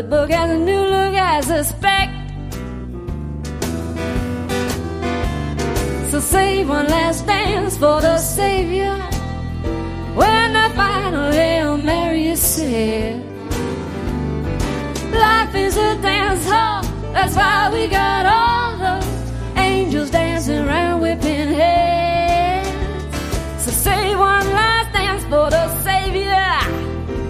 good book has a new look, I suspect. So save one last dance for the Savior when the final Hail Mary is said. Life is a dance hall, that's why we got